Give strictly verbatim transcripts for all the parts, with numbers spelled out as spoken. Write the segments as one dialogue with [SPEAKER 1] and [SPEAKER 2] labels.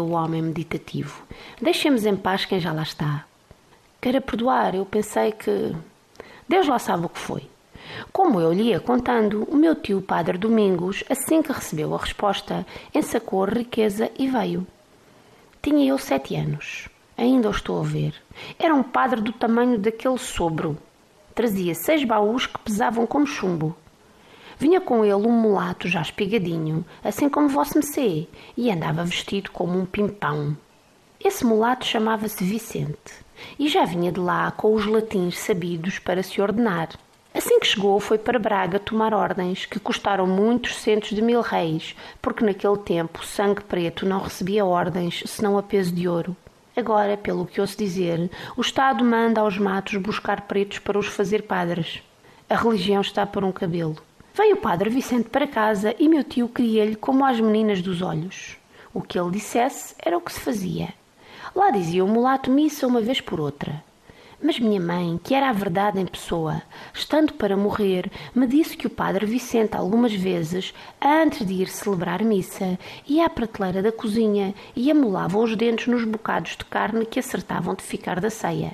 [SPEAKER 1] o homem meditativo. Deixemos em paz quem já lá está. Queira perdoar, eu pensei que... Deus lá sabe o que foi. Como eu lhe ia contando, o meu tio Padre Domingos, assim que recebeu a resposta, ensacou a riqueza e veio. Tinha eu sete anos. Ainda o estou a ver. Era um padre do tamanho daquele sobro. Trazia seis baús que pesavam como chumbo. Vinha com ele um mulato já espigadinho, assim como vosso mecê, e andava vestido como um pimpão. Esse mulato chamava-se Vicente, e já vinha de lá com os latins sabidos para se ordenar. Assim que chegou, foi para Braga tomar ordens, que custaram muitos centos de mil réis, porque naquele tempo sangue preto não recebia ordens, senão a peso de ouro. Agora, pelo que ouço dizer, o Estado manda aos matos buscar pretos para os fazer padres. A religião está por um cabelo. Veio o padre Vicente para casa e meu tio queria-lhe como às meninas dos olhos. O que ele dissesse era o que se fazia. Lá dizia o mulato missa uma vez por outra. Mas minha mãe, que era a verdade em pessoa, estando para morrer, me disse que o padre Vicente algumas vezes, antes de ir celebrar missa, ia à prateleira da cozinha e amolava os dentes nos bocados de carne que acertavam de ficar da ceia.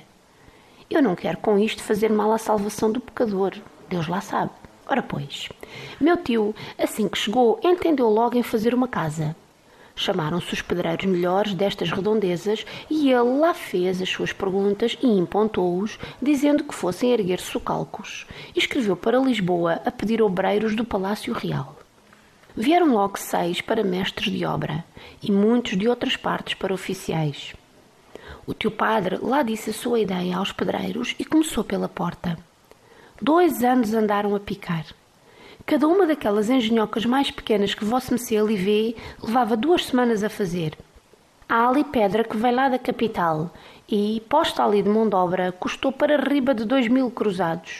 [SPEAKER 1] Eu não quero com isto fazer mal à salvação do pecador, Deus lá sabe. Ora pois, meu tio, assim que chegou, entendeu logo em fazer uma casa. Chamaram-se os pedreiros melhores destas redondezas e ele lá fez as suas perguntas e impontou-os, dizendo que fossem erguer socalcos, e escreveu para Lisboa a pedir obreiros do Palácio Real. Vieram logo seis para mestres de obra e muitos de outras partes para oficiais. O tio padre lá disse a sua ideia aos pedreiros e começou pela porta. Dois anos andaram a picar. Cada uma daquelas engenhocas mais pequenas que vosso mecê ali vê, levava duas semanas a fazer. Há ali pedra que veio lá da capital e, posta ali de mão de obra, custou para riba de dois mil cruzados.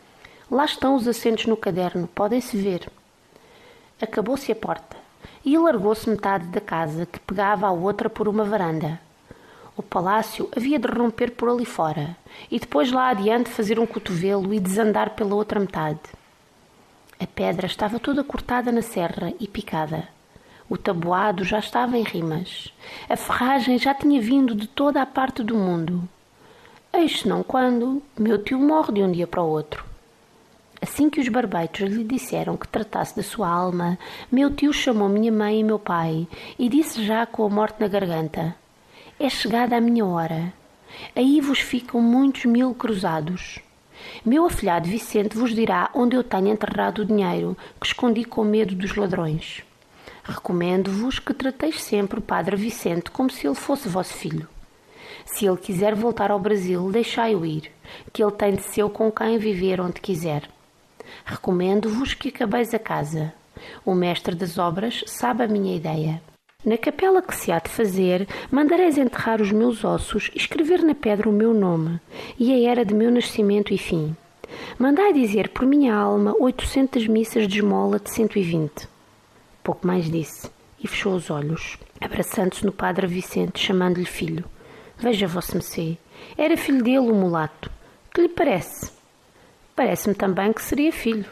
[SPEAKER 1] Lá estão os assentos no caderno, podem-se ver. Acabou-se a porta e largou-se metade da casa, que pegava à outra por uma varanda. O palácio havia de romper por ali fora e depois lá adiante fazer um cotovelo e desandar pela outra metade. A pedra estava toda cortada na serra e picada. O tabuado já estava em rimas. A ferragem já tinha vindo de toda a parte do mundo. Eis senão quando meu tio morre de um dia para o outro. Assim que os barbeiros lhe disseram que tratasse da sua alma, meu tio chamou minha mãe e meu pai e disse já com a morte na garganta: é chegada a minha hora. Aí vos ficam muitos mil cruzados. Meu afilhado Vicente vos dirá onde eu tenho enterrado o dinheiro que escondi com medo dos ladrões. Recomendo-vos que trateis sempre o padre Vicente como se ele fosse vosso filho. Se ele quiser voltar ao Brasil, deixai-o ir, que ele tem de seu com quem viver onde quiser. Recomendo-vos que acabeis a casa. O mestre das obras sabe a minha ideia. Na capela que se há de fazer, mandareis enterrar os meus ossos e escrever na pedra o meu nome e a era de meu nascimento e fim. Mandai dizer por minha alma oitocentas missas de esmola de cento e vinte. Pouco mais disse e fechou os olhos, abraçando-se no padre Vicente, chamando-lhe filho. Veja vosso mecê, era filho dele o mulato. Que lhe parece? Parece-me também que seria filho.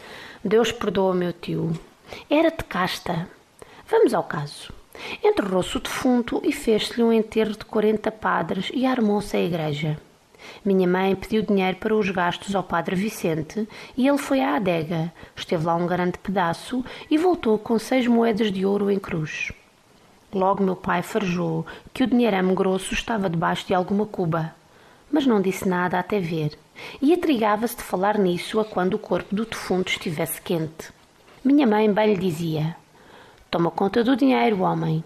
[SPEAKER 1] Deus perdoa meu tio. Era de casta. Vamos ao caso. Enterrou-se o defunto e fez-se-lhe um enterro de quarenta padres e armou-se a igreja. Minha mãe pediu dinheiro para os gastos ao padre Vicente e ele foi à adega, esteve lá um grande pedaço e voltou com seis moedas de ouro em cruz. Logo meu pai farejou que o dinheirame grosso estava debaixo de alguma cuba, mas não disse nada até ver, e intrigava-se de falar nisso a quando o corpo do defunto estivesse quente. Minha mãe bem lhe dizia: toma conta do dinheiro, homem.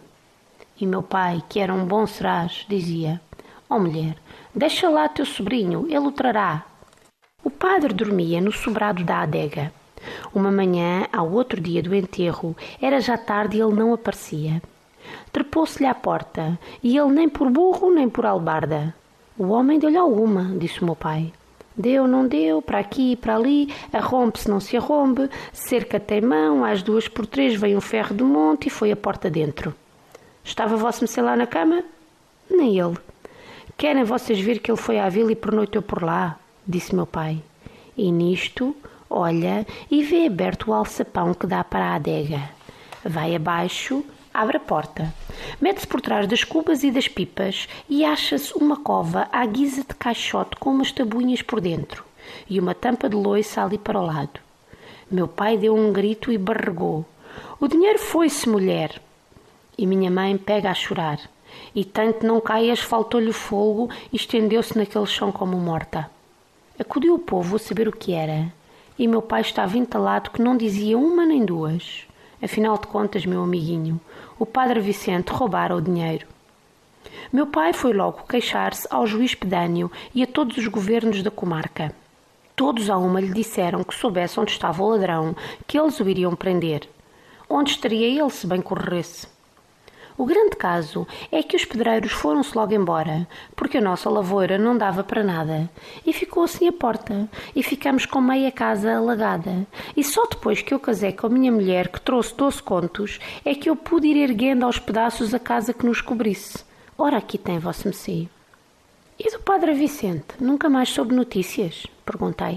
[SPEAKER 1] E meu pai, que era um bom serás, dizia: ó mulher, deixa lá teu sobrinho, ele o trará. O padre dormia no sobrado da adega. Uma manhã, ao outro dia do enterro, era já tarde e ele não aparecia. Trepou-se-lhe à porta, e ele nem por burro nem por albarda. O homem deu-lhe alguma, disse o meu pai. Deu, não deu, para aqui e para ali, arrompe-se, não se arrombe, cerca tem mão, às duas por três veio um ferro do monte e foi a porta dentro. Estava vosso mecê lá na cama? Nem ele. Querem vocês ver que ele foi à vila e pernoitou por lá? Disse meu pai. E nisto, olha e vê aberto o alçapão que dá para a adega. Vai abaixo, Abre a porta, mete-se por trás das cubas e das pipas e acha-se uma cova à guisa de caixote com umas tabuinhas por dentro e uma tampa de loiça ali para o lado. Meu pai deu um grito e barregou: "O dinheiro foi-se, mulher!" E minha mãe pega a chorar. E tanto não caias, faltou-lhe fogo e estendeu-se naquele chão como morta. Acudiu o povo a saber o que era, e meu pai estava entalado que não dizia uma nem duas. Afinal de contas, meu amiguinho, o padre Vicente roubara o dinheiro. Meu pai foi logo queixar-se ao juiz pedâneo e a todos os governos da comarca. Todos a uma lhe disseram que soubesse onde estava o ladrão, que eles o iriam prender. Onde estaria ele se bem corresse? O grande caso é que os pedreiros foram-se logo embora, porque a nossa lavoura não dava para nada, e ficou assim a porta, e ficamos com meia casa alagada, e só depois que eu casei com a minha mulher, que trouxe doze contos, é que eu pude ir erguendo aos pedaços a casa que nos cobrisse. Ora, aqui tem vosso mecê. E do padre Vicente? Nunca mais soube notícias? Perguntei.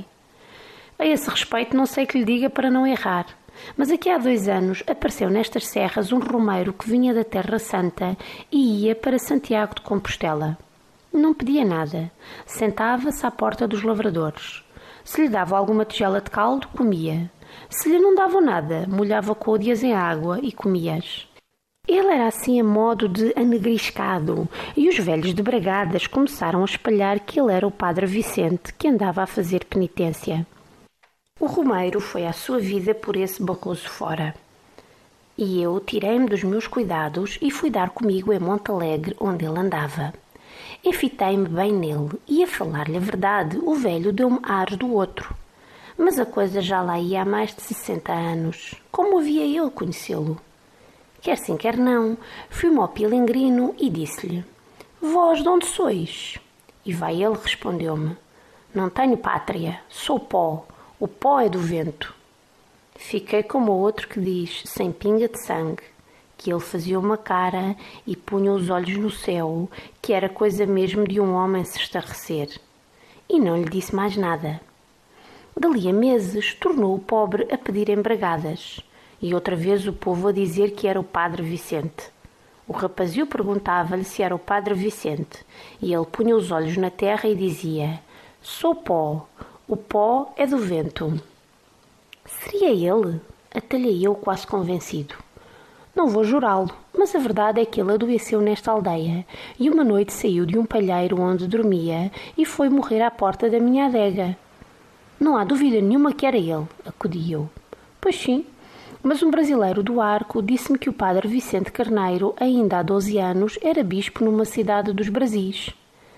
[SPEAKER 1] A esse respeito não sei que lhe diga para não errar. Mas aqui há dois anos apareceu nestas serras um romeiro que vinha da Terra Santa e ia para Santiago de Compostela. Não pedia nada. Sentava-se à porta dos lavradores. Se lhe dava alguma tigela de caldo, comia. Se lhe não davam nada, molhava côdeas em água e comia-as. Ele era assim a modo de anegriscado, e os velhos de Bragadas começaram a espalhar que ele era o padre Vicente que andava a fazer penitência. O romeiro foi à sua vida por esse barroso fora. E eu tirei-me dos meus cuidados e fui dar comigo em Montalegre, onde ele andava. Enfitei-me bem nele e, a falar-lhe a verdade, o velho deu-me ares do outro. Mas a coisa já lá ia há mais de sessenta anos. Como havia eu conhecê-lo? Quer sim, quer não, fui-me ao pilingrino e disse-lhe: "Vós de onde sois?" E vai ele respondeu-me: "Não tenho pátria, sou pó. O pó é do vento." Fiquei como o outro que diz, sem pinga de sangue, que ele fazia uma cara e punha os olhos no céu, que era coisa mesmo de um homem se estarrecer. E não lhe disse mais nada. Dali a meses tornou o pobre a pedir embragadas, e outra vez o povo a dizer que era o padre Vicente. O rapazio perguntava-lhe se era o padre Vicente, e ele punha os olhos na terra e dizia: "Sou pó. O pó é do vento." Seria ele? Atalhei eu quase convencido. Não vou jurá-lo, mas a verdade é que ele adoeceu nesta aldeia e uma noite saiu de um palheiro onde dormia e foi morrer à porta da minha adega. Não há dúvida nenhuma que era ele, acudi eu. Pois sim, mas um brasileiro do Arco disse-me que o padre Vicente Carneiro, ainda há doze anos, era bispo numa cidade dos Brasis.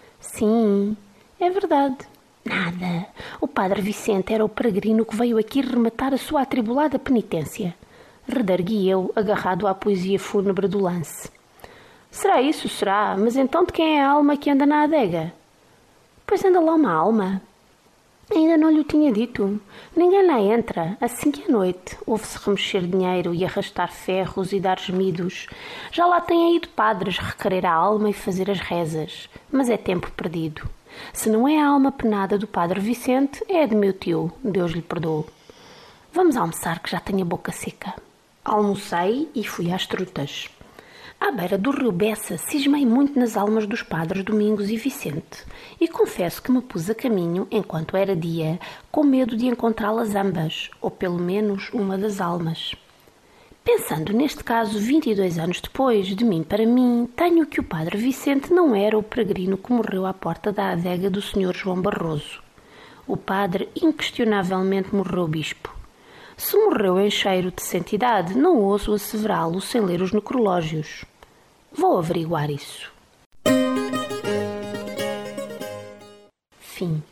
[SPEAKER 1] Sim, é verdade. Nada. O padre Vicente era o peregrino que veio aqui rematar a sua atribulada penitência. Redargui eu, agarrado à poesia fúnebre do lance. Será isso, será? Mas então de quem é a alma que anda na adega? Pois anda lá uma alma. Ainda não lhe o tinha dito. Ninguém lá entra. Assim que à noite ouve-se remexer dinheiro e arrastar ferros e dar gemidos. Já lá têm ido padres requerer a alma e fazer as rezas. Mas é tempo perdido. Se não é a alma penada do padre Vicente, é a de meu tio, Deus lhe perdoe. Vamos almoçar, que já tenho a boca seca. Almocei e fui às trutas. À beira do rio Bessa, cismei muito nas almas dos padres Domingos e Vicente, e confesso que me pus a caminho, enquanto era dia, com medo de encontrá-las ambas, ou pelo menos uma das almas. Pensando neste caso, vinte e dois anos depois, de mim para mim, tenho que o padre Vicente não era o peregrino que morreu à porta da adega do senhor João Barroso. O padre inquestionavelmente morreu bispo. Se morreu em cheiro de santidade, não ouso asseverá-lo sem ler os necrológios. Vou averiguar isso. Fim.